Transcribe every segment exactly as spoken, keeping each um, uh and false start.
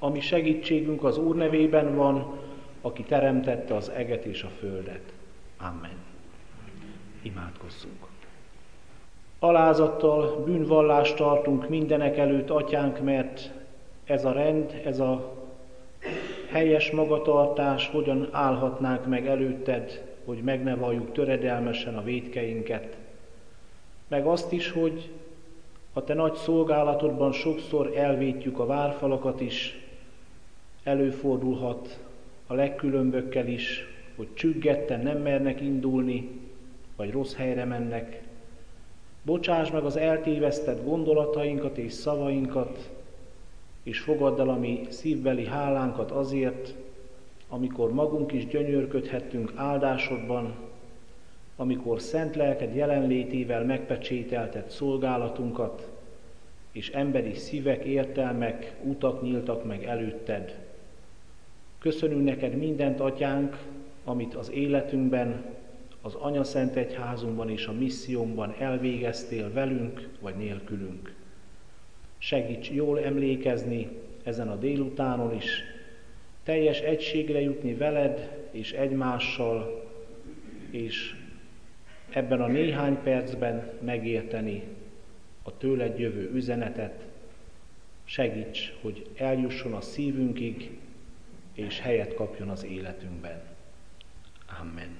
ami segítségünk az Úr nevében van, aki teremtette az eget és a földet. Amen. Imádkozzunk. Alázattal bűnvallást tartunk mindenek előtt, Atyánk, mert ez a rend, ez a helyes magatartás, hogyan állhatnánk meg előtted, hogy meg ne valljuk töredelmesen a vétkeinket, meg azt is, hogy a te nagy szolgálatodban sokszor elvétjük a várfalakat is, előfordulhat a legkülönbökkel is, hogy csüggetten nem mernek indulni, vagy rossz helyre mennek. Bocsáss meg az eltévesztett gondolatainkat és szavainkat, és fogadd el a mi szívbeli hálánkat azért, amikor magunk is gyönyörködhettünk áldásodban, amikor szent lelked jelenlétével megpecsételted szolgálatunkat, és emberi szívek, értelmek, utak nyíltak meg előtted. Köszönünk neked mindent, Atyánk, amit az életünkben, az Anyaszent Egyházunkban és a missziónkban elvégeztél velünk vagy nélkülünk. Segíts jól emlékezni ezen a délutánon is, teljes egységre jutni veled és egymással, és ebben a néhány percben megérteni a tőled jövő üzenetet. Segíts, hogy eljusson a szívünkig, és helyet kapjon az életünkben. Amen.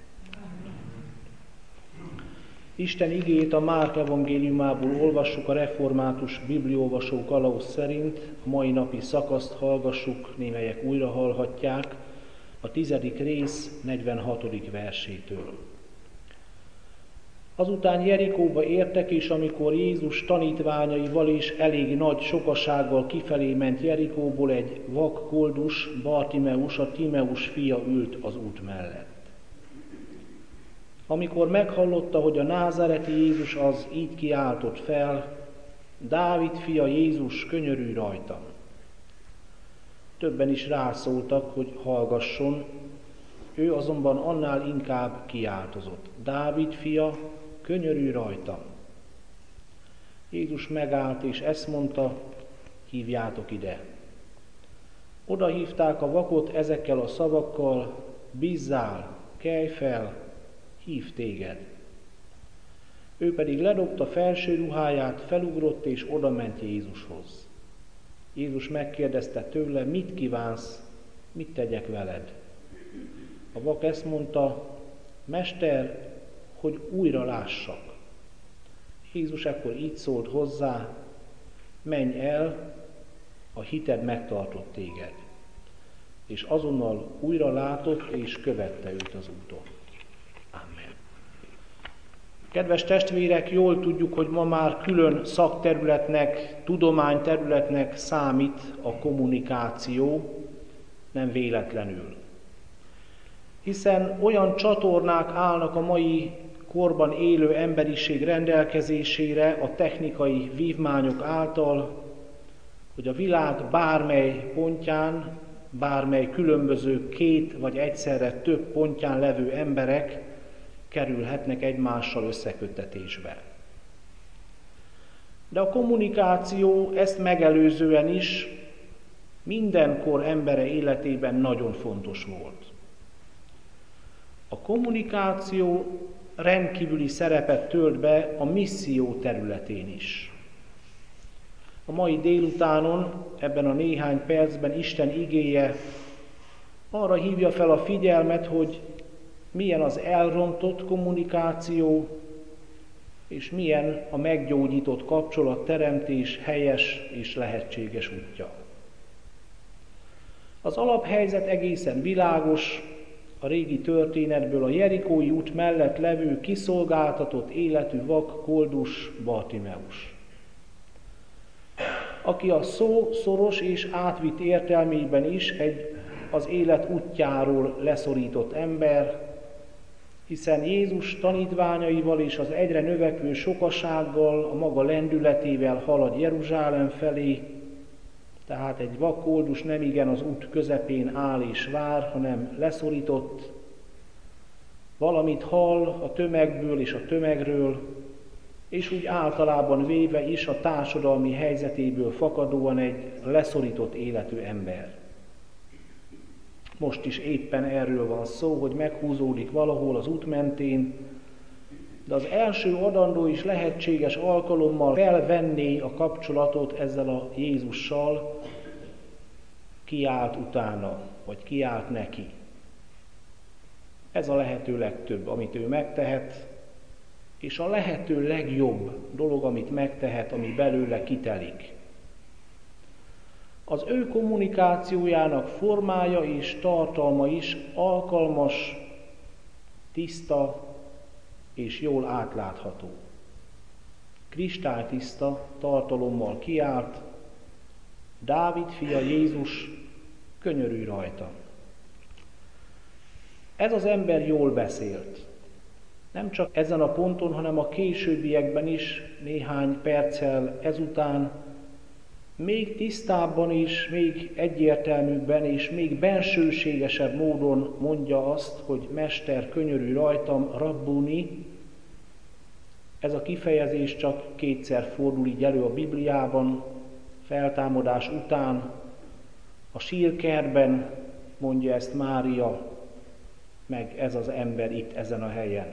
Isten igéjét a Márk evangéliumából olvassuk a református bibliolvasó kalauz szerint. A mai napi szakaszt hallgassuk, némelyek újra hallhatják, a tizedik rész negyvenhatodik versétől. Azután Jerikóba értek, és amikor Jézus tanítványaival és elég nagy sokasággal kifelé ment Jerikóból, egy vak koldus, Bartimeus, a Timeus fia ült az út mellett. Amikor meghallotta, hogy a názáreti Jézus az, így kiáltott fel: Dávid fia Jézus, könyörülj rajtam! Többen is rászóltak, hogy hallgasson, ő azonban annál inkább kiáltozott: Dávid fia, könyörülj rajtam! Jézus megállt, és ezt mondta: hívjátok ide. Oda hívták a vakot ezekkel a szavakkal: bízzál, kelj fel, hív téged. Ő pedig ledobta felső ruháját, felugrott és odament Jézushoz. Jézus megkérdezte tőle: mit kívánsz, mit tegyek veled? A vak ezt mondta: Mester, hogy újra lássak. Jézus ekkor így szólt hozzá: menj el, a hited megtartott téged. És azonnal újra látott, és követte őt az úton. Amen. Kedves testvérek, jól tudjuk, hogy ma már külön szakterületnek, tudományterületnek számít a kommunikáció, nem véletlenül. Hiszen olyan csatornák állnak a mai korban élő emberiség rendelkezésére a technikai vívmányok által, hogy a világ bármely pontján, bármely különböző két vagy egyszerre több pontján levő emberek kerülhetnek egymással összeköttetésbe. De a kommunikáció ezt megelőzően is mindenkor embere életében nagyon fontos volt. A kommunikáció rendkívüli szerepet tölt be a misszió területén is. A mai délutánon, ebben a néhány percben Isten igéje arra hívja fel a figyelmet, hogy milyen az elrontott kommunikáció, és milyen a meggyógyított kapcsolatteremtés helyes és lehetséges útja. Az alaphelyzet egészen világos, a régi történetből: a Jerikói út mellett levő kiszolgáltatott életű vak koldus Bartimeus, aki a szó szoros és átvitt értelmében is egy az élet útjáról leszorított ember, hiszen Jézus tanítványaival és az egyre növekvő sokasággal, a maga lendületével halad Jeruzsálem felé, tehát egy vak koldus nemigen az út közepén áll és vár, hanem leszorított, valamit hall a tömegből és a tömegről, és úgy általában véve is a társadalmi helyzetéből fakadóan egy leszorított életű ember. Most is éppen erről van szó, hogy meghúzódik valahol az út mentén, de az első adandó is lehetséges alkalommal felvenné a kapcsolatot ezzel a Jézussal, kiált utána, vagy kiált neki. Ez a lehető legtöbb, amit ő megtehet, és a lehető legjobb dolog, amit megtehet, ami belőle kitelik. Az ő kommunikációjának formája és tartalma is alkalmas, tiszta és jól átlátható. Kristálytiszta tartalommal kiált, Dávid fia Jézus, könyörülj rajta. Ez az ember jól beszélt. Nem csak ezen a ponton, hanem a későbbiekben is, néhány perccel ezután, még tisztábban is, még egyértelműbben és még bensőségesebb módon mondja azt, hogy Mester, könyörülj rajtam, rabbuni. Ez a kifejezés csak kétszer fordul így elő a Bibliában, feltámadás után, a sírkertben mondja ezt Mária, meg ez az ember itt ezen a helyen.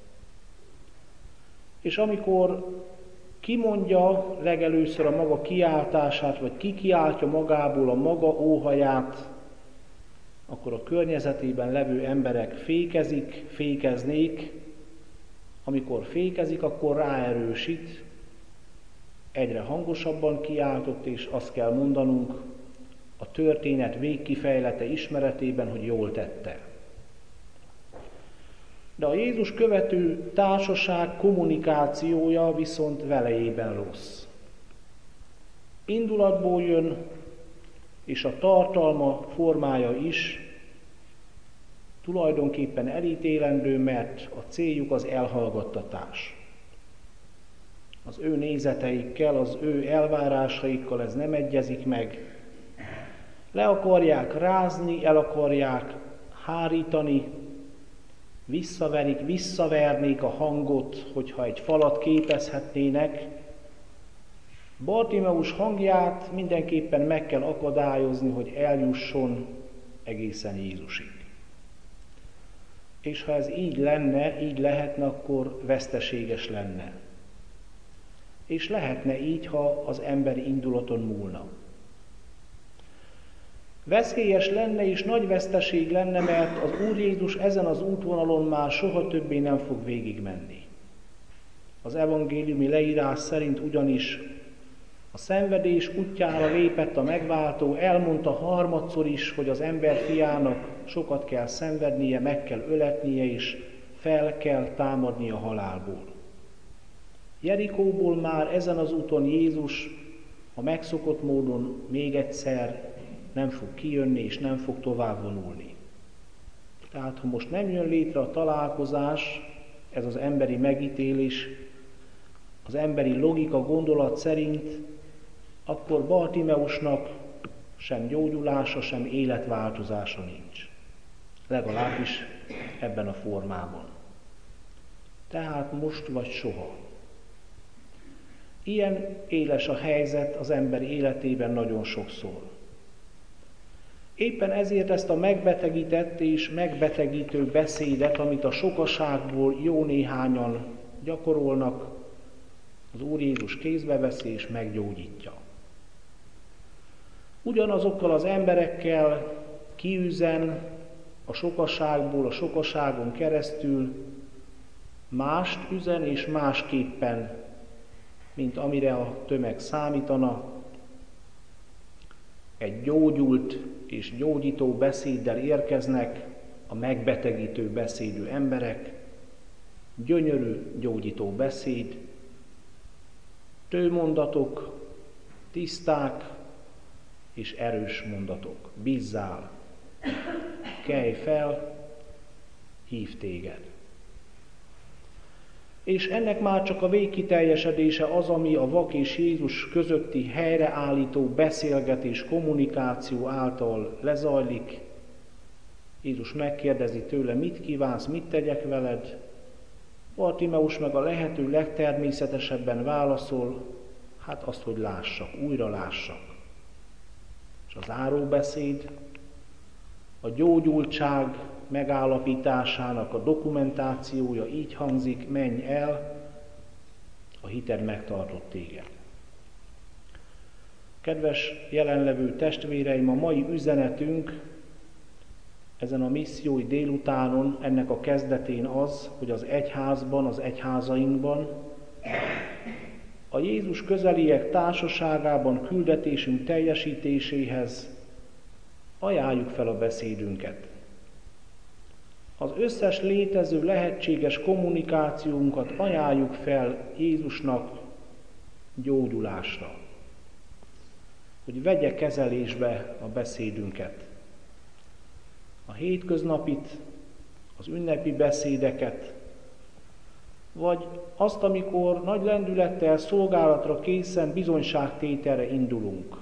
És amikor kimondja legelőször a maga kiáltását, vagy kikiáltja magából a maga óhaját, akkor a környezetében levő emberek fékezik, fékeznék. Amikor fékezik, akkor ráerősít, egyre hangosabban kiáltott, és azt kell mondanunk a történet végkifejlete ismeretében, hogy jól tette. De a Jézus követő társaság kommunikációja viszont velejében rossz. Indulatból jön, és a tartalma, formája is tulajdonképpen elítélendő, mert a céljuk az elhallgattatás. Az ő nézeteikkel, az ő elvárásaikkal ez nem egyezik meg. Le akarják rázni, el akarják hárítani, visszaverik, visszavernék a hangot, hogyha egy falat képezhetnének. Bartimeus hangját mindenképpen meg kell akadályozni, hogy eljusson egészen Jézusig. És ha ez így lenne, így lehetne, akkor veszteséges lenne. És lehetne így, ha az emberi indulaton múlna. Veszélyes lenne és nagy veszteség lenne, mert az Úr Jézus ezen az útvonalon már soha többé nem fog végigmenni. Az evangéliumi leírás szerint ugyanis a szenvedés útjára lépett a megváltó, elmondta harmadszor is, hogy az ember fiának sokat kell szenvednie, meg kell öletnie és fel kell támadnia a halálból. Jerikóból már ezen az úton Jézus a megszokott módon még egyszer nem fog kijönni és nem fog tovább vonulni. Tehát, ha most nem jön létre a találkozás, ez az emberi megítélés, az emberi logika gondolat szerint, akkor Bartimeusnak sem gyógyulása, sem életváltozása nincs. Legalábbis ebben a formában. Tehát most vagy soha. Ilyen éles a helyzet az ember életében nagyon sokszor. Éppen ezért ezt a megbetegített és megbetegítő beszédet, amit a sokaságból jó néhányan gyakorolnak, az Úr Jézus kézbe veszi és meggyógyítja. Ugyanazokkal az emberekkel kiüzen a sokaságból, a sokaságon keresztül, mást üzen és másképpen, mint amire a tömeg számítana. Egy gyógyult és gyógyító beszéddel érkeznek a megbetegítő beszédű emberek, gyönyörű gyógyító beszéd, tőmondatok, tiszták és erős mondatok. Bízzál, kelj fel, hív téged. És ennek már csak a végkiteljesedése az, ami a vak és Jézus közötti helyreállító beszélgetés, kommunikáció által lezajlik. Jézus megkérdezi tőle, mit kívánsz, mit tegyek veled, Bartimeus meg a lehető legtermészetesebben válaszol, hát azt, hogy lássak, újra lássak. És az záróbeszéd a gyógyultság megállapításának a dokumentációja így hangzik: menj el, a hited megtartott téged. Kedves jelenlevő testvéreim, a mai üzenetünk ezen a missziói délutánon, ennek a kezdetén az, hogy az egyházban, az egyházainkban, a Jézus közeliek társaságában küldetésünk teljesítéséhez ajánljuk fel a beszédünket. Az összes létező lehetséges kommunikációnkat ajánljuk fel Jézusnak gyógyulásra, hogy vegye kezelésbe a beszédünket. A hétköznapit, az ünnepi beszédeket, vagy azt, amikor nagy lendülettel, szolgálatra készen bizonyságtételre indulunk.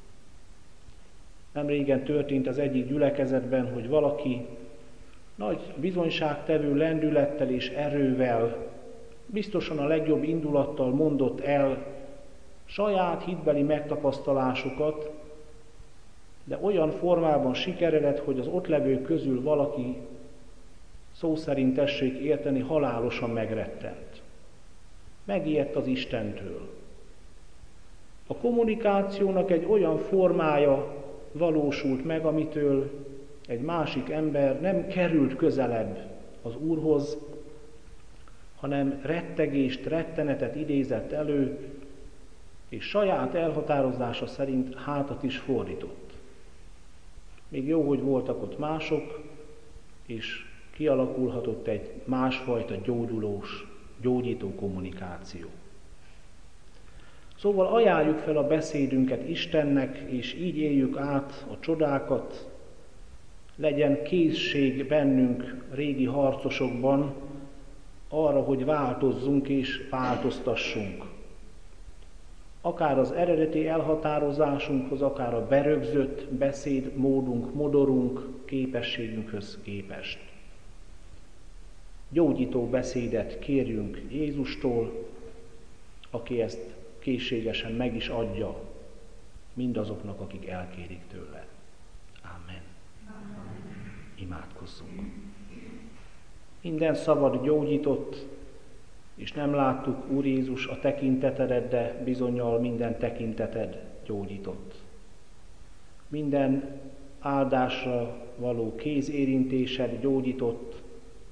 Nemrégen történt az egyik gyülekezetben, hogy valaki nagy bizonyságtevő lendülettel és erővel, biztosan a legjobb indulattal mondott el saját hitbeli megtapasztalásokat, de olyan formában sikeredett, hogy az ott levők közül valaki, szó szerint tessék érteni, halálosan megrettent. Megijedt az Istentől. A kommunikációnak egy olyan formája valósult meg, amitől egy másik ember nem került közelebb az Úrhoz, hanem rettegést, rettenetet idézett elő, és saját elhatározása szerint hátat is fordított. Még jó, hogy voltak ott mások, és kialakulhatott egy másfajta gyógyulós, gyógyító kommunikáció. Szóval ajánljuk fel a beszédünket Istennek, és így éljük át a csodákat, legyen készség bennünk régi harcosokban arra, hogy változzunk és változtassunk. Akár az eredeti elhatározásunkhoz, akár a berögzött beszédmódunk, modorunk, képességünkhöz képest. Gyógyító beszédet kérjünk Jézustól, aki ezt készségesen meg is adja mindazoknak, akik elkérik tőle. Amen. Imádkozzunk. Minden szavad gyógyított, és nem láttuk, Úr Jézus, a tekintetedet, de bizonnyal minden tekinteted gyógyított. Minden áldásra való kézérintésed gyógyított,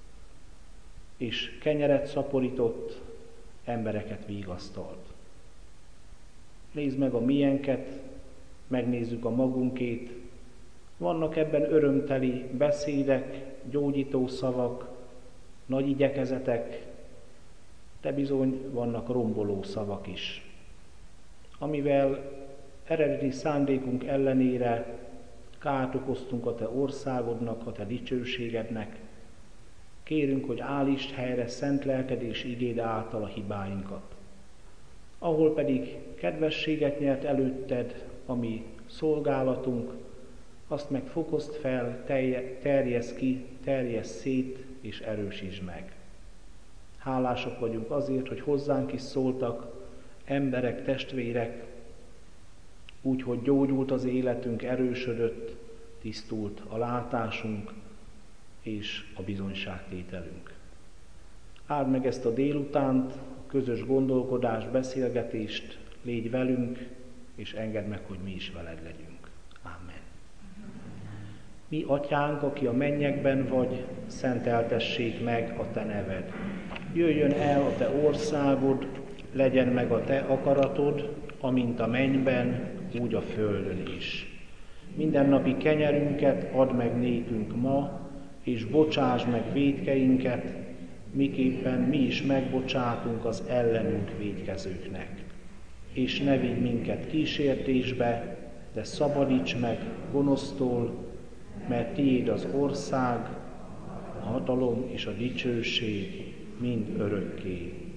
és kenyeret szaporított, embereket vigasztalt. Nézd meg a miénket, megnézzük a magunkét. Vannak ebben örömteli beszédek, gyógyító szavak, nagy igyekezetek, de bizony vannak romboló szavak is, amivel eredeti szándékunk ellenére kárt okoztunk a te országodnak, a te dicsőségednek. Kérünk, hogy állítsd helyre szent lelked és igéd által a hibáinkat. Ahol pedig kedvességet nyert előtted, ami szolgálatunk, azt meg fokozd fel, terjeszd ki, terjeszd szét és erősítsd meg. Hálásak vagyunk azért, hogy hozzánk is szóltak emberek, testvérek, úgy, hogy gyógyult az életünk, erősödött, tisztult a látásunk és a bizonyságtételünk. Áld meg ezt a délutánt, a közös gondolkodás, beszélgetést, légy velünk, és engedd meg, hogy mi is veled legyünk. Amen. Mi, Atyánk, aki a mennyekben vagy, szenteltessék meg a te neved. Jöjjön el a te országod, legyen meg a te akaratod, amint a mennyben, úgy a földön is. Mindennapi kenyerünket add meg nékünk ma, és bocsáss meg vétkeinket, miképpen mi is megbocsátunk az ellenünk vétkezőknek. És ne vigy minket kísértésbe, de szabadíts meg gonosztól, mert tiéd az ország, a hatalom és a dicsőség mind örökké.